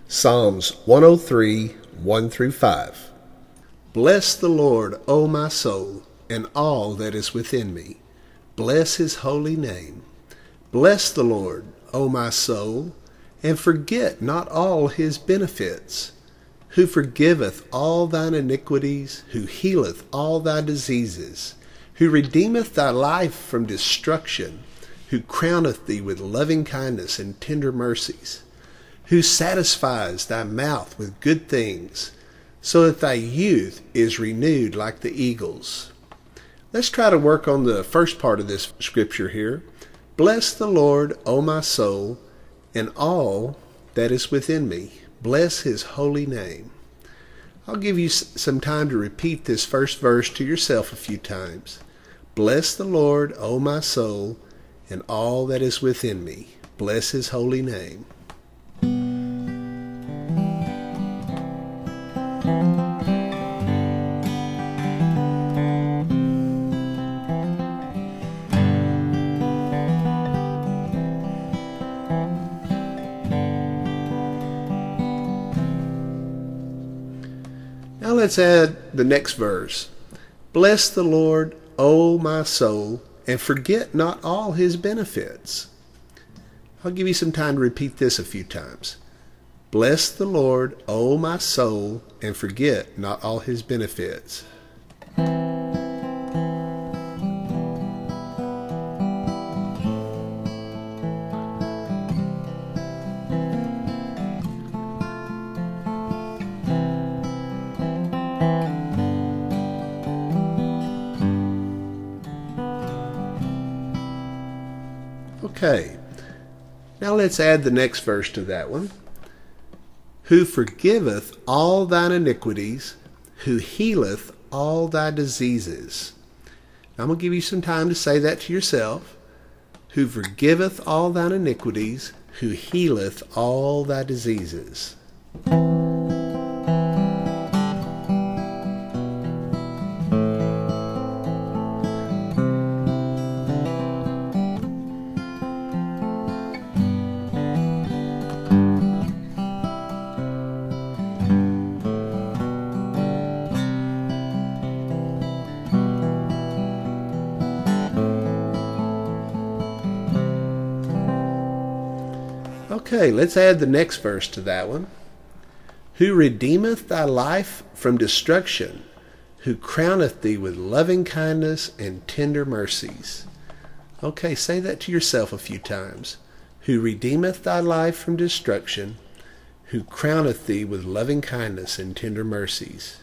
Psalms 103, 1 through 5. Bless the Lord, O my soul, and all that is within me. Bless his holy name. Bless the Lord, O my soul, and forget not all his benefits, who forgiveth all thine iniquities, who healeth all thy diseases, who redeemeth thy life from destruction, who crowneth thee with loving kindness and tender mercies, who satisfies thy mouth with good things, so that thy youth is renewed like the eagles. Let's try to work on the first part of this scripture here. Bless the Lord, O my soul, and all that is within me. Bless his holy name. I'll give you some time to repeat this first verse to yourself a few times. Bless the Lord, O my soul, and all that is within me. Bless his holy name. Now let's add the next verse. Bless the Lord, O my soul, and forget not all his benefits. I'll give you some time to repeat this a few times. Bless the Lord, O my soul, and forget not all his benefits. Okay, now let's add the next verse to that one. Who forgiveth all thine iniquities, who healeth all thy diseases. Now I'm going to give you some time to say that to yourself. Who forgiveth all thine iniquities, who healeth all thy diseases. Okay, let's add the next verse to that one. Who redeemeth thy life from destruction, who crowneth thee with loving kindness and tender mercies. Okay, say that to yourself a few times. Who redeemeth thy life from destruction, who crowneth thee with loving kindness and tender mercies.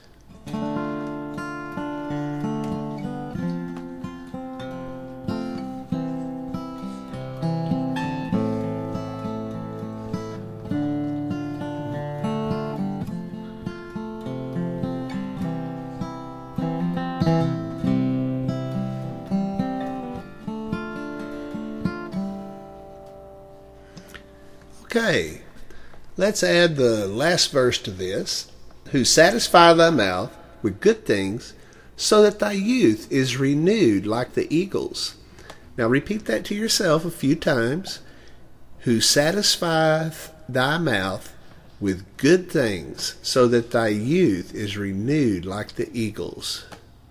Okay, let's add the last verse to this. Who satisfy thy mouth with good things, so that thy youth is renewed like the eagles. Now repeat that to yourself a few times. Who satisfieth thy mouth with good things, so that thy youth is renewed like the eagles.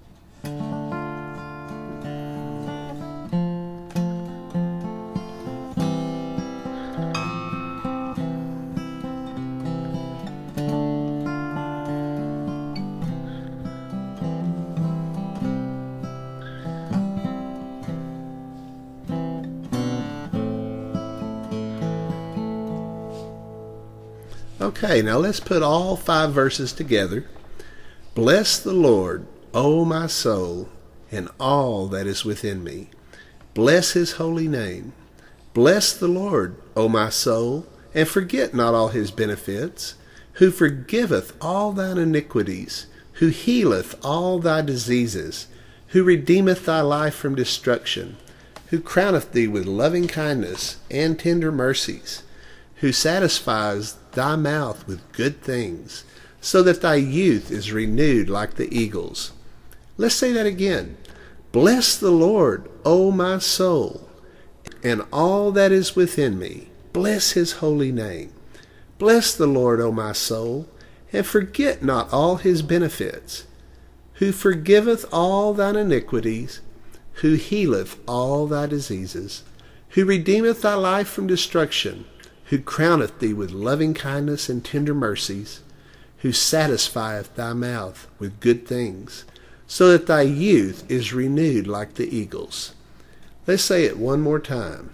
Okay, now let's put all 5 verses together. Bless the Lord, O my soul, and all that is within me. Bless his holy name. Bless the Lord, O my soul, and forget not all his benefits, who forgiveth all thine iniquities, who healeth all thy diseases, who redeemeth thy life from destruction, who crowneth thee with loving kindness and tender mercies, who satisfies thy mouth with good things, so that thy youth is renewed like the eagles. Let's say that again. Bless the Lord, O my soul, and all that is within me. Bless his holy name. Bless the Lord, O my soul, and forget not all his benefits, who forgiveth all thine iniquities, who healeth all thy diseases, who redeemeth thy life from destruction, who crowneth thee with loving kindness and tender mercies, who satisfieth thy mouth with good things, so that thy youth is renewed like the eagles. Let's say it one more time.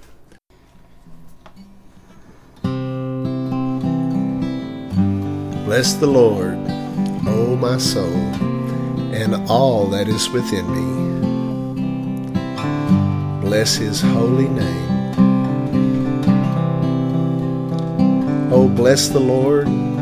Bless the Lord, O my soul, and all that is within me. Bless his holy name. Oh, bless the Lord,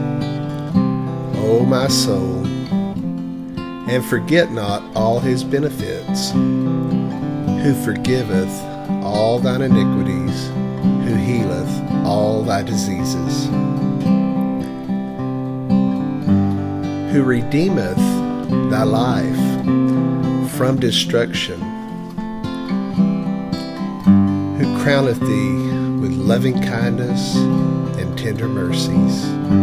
O my soul, and forget not all his benefits, who forgiveth all thine iniquities, who healeth all thy diseases, who redeemeth thy life from destruction, who crowneth thee with loving kindness and tender mercies,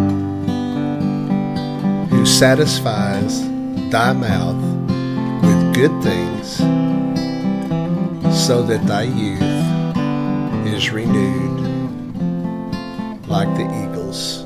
who satisfies thy mouth with good things, so that thy youth is renewed like the eagles.